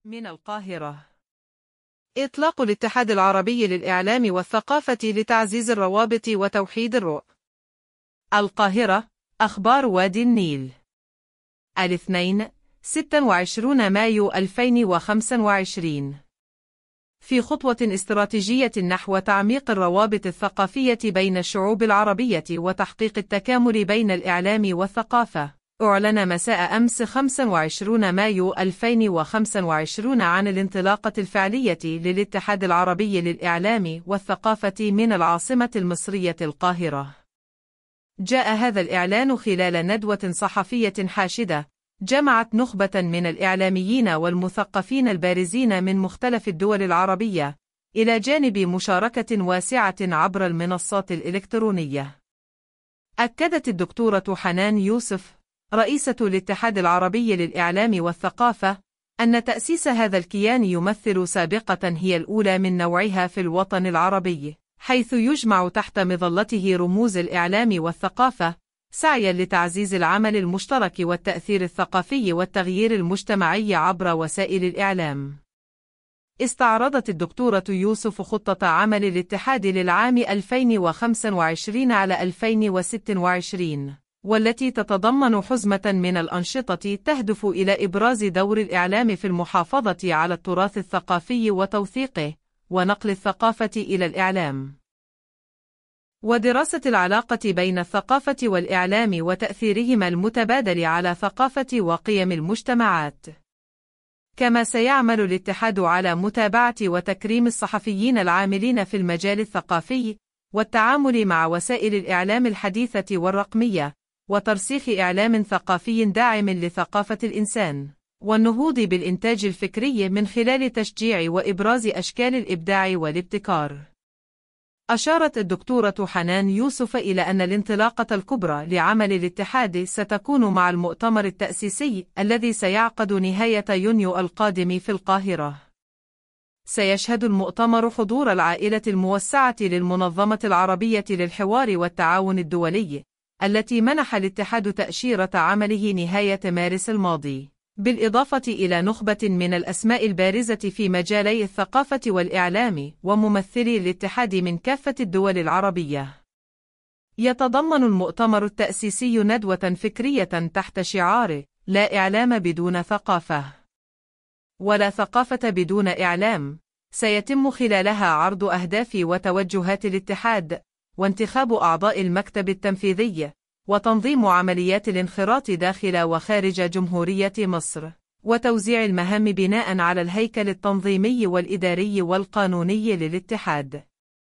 من القاهرة. إطلاق الاتحاد العربي للإعلام والثقافة لتعزيز الروابط وتوحيد الرؤى. القاهرة، أخبار وادي النيل. الاثنين، 26 مايو 2025. في خطوة استراتيجية نحو تعميق الروابط الثقافية بين الشعوب العربية وتحقيق التكامل بين الإعلام والثقافة، أعلن مساء أمس 25 مايو 2025 عن الانطلاقة الفعلية للاتحاد العربي للإعلام والثقافة من العاصمة المصرية القاهرة. جاء هذا الإعلان خلال ندوة صحفية حاشدة جمعت نخبة من الإعلاميين والمثقفين البارزين من مختلف الدول العربية، إلى جانب مشاركة واسعة عبر المنصات الإلكترونية. أكدت الدكتورة حنان يوسف، رئيسة الاتحاد العربي للإعلام والثقافة، أن تأسيس هذا الكيان يمثل سابقة هي الأولى من نوعها في الوطن العربي، حيث يجمع تحت مظلته رموز الإعلام والثقافة، سعيا لتعزيز العمل المشترك والتأثير الثقافي والتغيير المجتمعي عبر وسائل الإعلام. استعرضت الدكتورة يوسف خطة عمل الاتحاد للعام 2025 على 2026، والتي تتضمن حزمة من الأنشطة تهدف إلى إبراز دور الإعلام في المحافظة على التراث الثقافي وتوثيقه، ونقل الثقافة إلى الإعلام، ودراسة العلاقة بين الثقافة والإعلام وتأثيرهما المتبادل على ثقافة وقيم المجتمعات. كما سيعمل الاتحاد على متابعة وتكريم الصحفيين العاملين في المجال الثقافي، والتعامل مع وسائل الإعلام الحديثة والرقمية، وترسيخ إعلام ثقافي داعم لثقافة الإنسان، والنهوض بالإنتاج الفكري من خلال تشجيع وإبراز أشكال الإبداع والابتكار. أشارت الدكتورة حنان يوسف إلى أن الانطلاقة الكبرى لعمل الاتحاد ستكون مع المؤتمر التأسيسي الذي سيعقد نهاية يونيو القادم في القاهرة. سيشهد المؤتمر حضور العائلة الموسعة للمنظمة العربية للحوار والتعاون الدولي، التي منح الاتحاد تأشيرة عمله نهاية مارس الماضي، بالإضافة إلى نخبة من الأسماء البارزة في مجالي الثقافة والإعلام وممثلي الاتحاد من كافة الدول العربية. يتضمن المؤتمر التأسيسي ندوة فكرية تحت شعار لا إعلام بدون ثقافة، ولا ثقافة بدون إعلام، سيتم خلالها عرض أهداف وتوجهات الاتحاد، وانتخاب أعضاء المكتب التنفيذي، وتنظيم عمليات الانخراط داخل وخارج جمهورية مصر، وتوزيع المهام بناء على الهيكل التنظيمي والإداري والقانوني للاتحاد.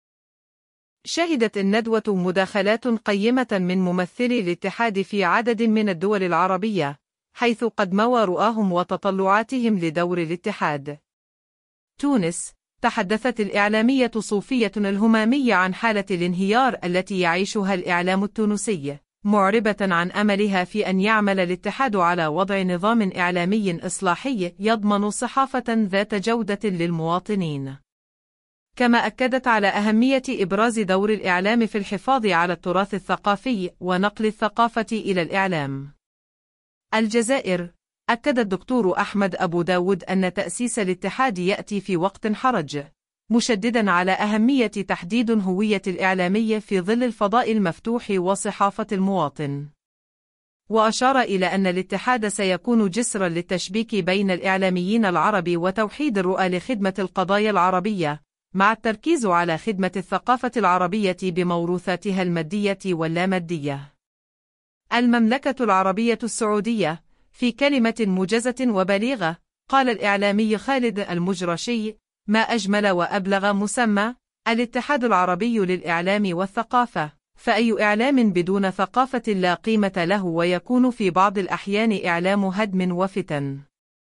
شهدت الندوة مداخلات قيمة من ممثلي الاتحاد في عدد من الدول العربية، حيث قدموا رؤاهم وتطلعاتهم لدور الاتحاد. تونس، تحدثت الإعلامية صوفية الهمامي عن حالة الانهيار التي يعيشها الإعلام التونسي، معربة عن أملها في أن يعمل الاتحاد على وضع نظام إعلامي إصلاحي يضمن صحافة ذات جودة للمواطنين. كما أكدت على أهمية إبراز دور الإعلام في الحفاظ على التراث الثقافي ونقل الثقافة إلى الإعلام. الجزائر، أكد الدكتور أحمد أبو داود أن تأسيس الاتحاد يأتي في وقت حرج، مشددا على أهمية تحديد هوية الإعلامي في ظل الفضاء المفتوح وصحافة المواطن. وأشار إلى أن الاتحاد سيكون جسرا للتشبيك بين الإعلاميين العرب وتوحيد الرؤى لخدمة القضايا العربية، مع التركيز على خدمة الثقافة العربية بموروثاتها المادية واللامادية. المملكة العربية السعودية، في كلمة موجزة وبليغة، قال الإعلامي خالد المجرشي: ما أجمل وأبلغ مسمى الاتحاد العربي للإعلام والثقافة، فأي إعلام بدون ثقافة لا قيمة له، ويكون في بعض الأحيان إعلام هدم وفتن.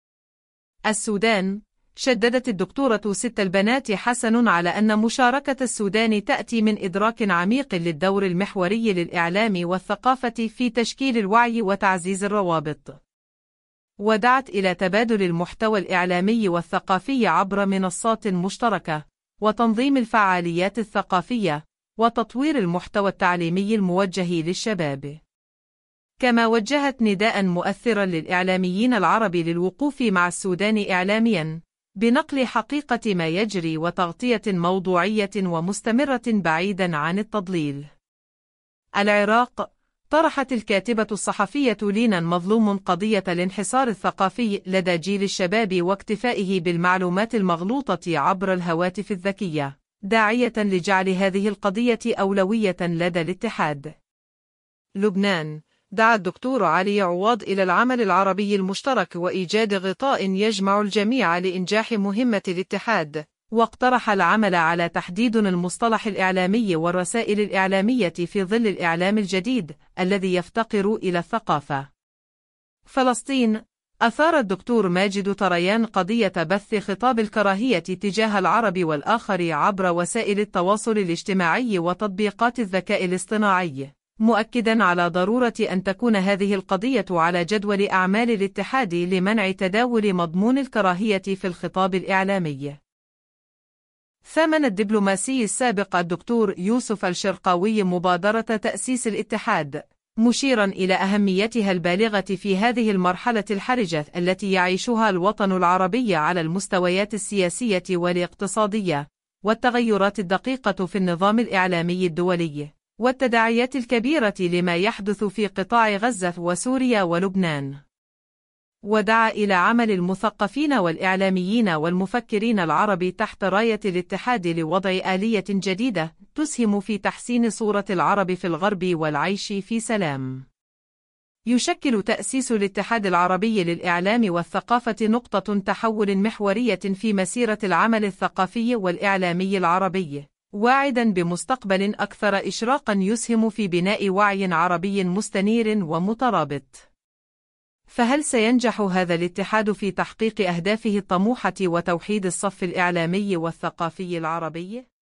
السودان، شددت الدكتورة ست البنات حسن على أن مشاركة السودان تأتي من إدراك عميق للدور المحوري للإعلام والثقافة في تشكيل الوعي وتعزيز الروابط، ودعت إلى تبادل المحتوى الإعلامي والثقافي عبر منصات مشتركة، وتنظيم الفعاليات الثقافية، وتطوير المحتوى التعليمي الموجه للشباب. كما وجهت نداء مؤثرا للإعلاميين العرب للوقوف مع السودان إعلاميا، بنقل حقيقة ما يجري وتغطية موضوعية ومستمرة بعيدا عن التضليل. العراق. طرحت الكاتبة الصحفية لينا مظلوم قضية الانحسار الثقافي لدى جيل الشباب واكتفائه بالمعلومات المغلوطة عبر الهواتف الذكية، داعية لجعل هذه القضية أولوية لدى الاتحاد. لبنان. دعا الدكتور علي عواض إلى العمل العربي المشترك وإيجاد غطاء يجمع الجميع لإنجاح مهمة الاتحاد، واقترح العمل على تحديد المصطلح الإعلامي والرسائل الإعلامية في ظل الإعلام الجديد الذي يفتقر إلى الثقافة. فلسطين. أثار الدكتور ماجد طريان قضية بث خطاب الكراهية تجاه العرب والآخر عبر وسائل التواصل الاجتماعي وتطبيقات الذكاء الاصطناعي، مؤكداً على ضرورة أن تكون هذه القضية على جدول أعمال الاتحاد لمنع تداول مضمون الكراهية في الخطاب الإعلامي. ثمن الدبلوماسي السابق الدكتور يوسف الشرقاوي مبادرة تأسيس الاتحاد، مشيراً إلى أهميتها البالغة في هذه المرحلة الحرجة التي يعيشها الوطن العربي على المستويات السياسية والاقتصادية، والتغيرات الدقيقة في النظام الإعلامي الدولي، والتداعيات الكبيرة لما يحدث في قطاع غزة وسوريا ولبنان. ودعا إلى عمل المثقفين والإعلاميين والمفكرين العرب تحت راية الاتحاد لوضع آلية جديدة تسهم في تحسين صورة العرب في الغرب والعيش في سلام. يشكل تأسيس الاتحاد العربي للإعلام والثقافة نقطة تحول محورية في مسيرة العمل الثقافي والإعلامي العربي، واعداً بمستقبل أكثر إشراقاً يسهم في بناء وعي عربي مستنير ومترابط. فهل سينجح هذا الاتحاد في تحقيق أهدافه الطموحة وتوحيد الصف الإعلامي والثقافي العربي؟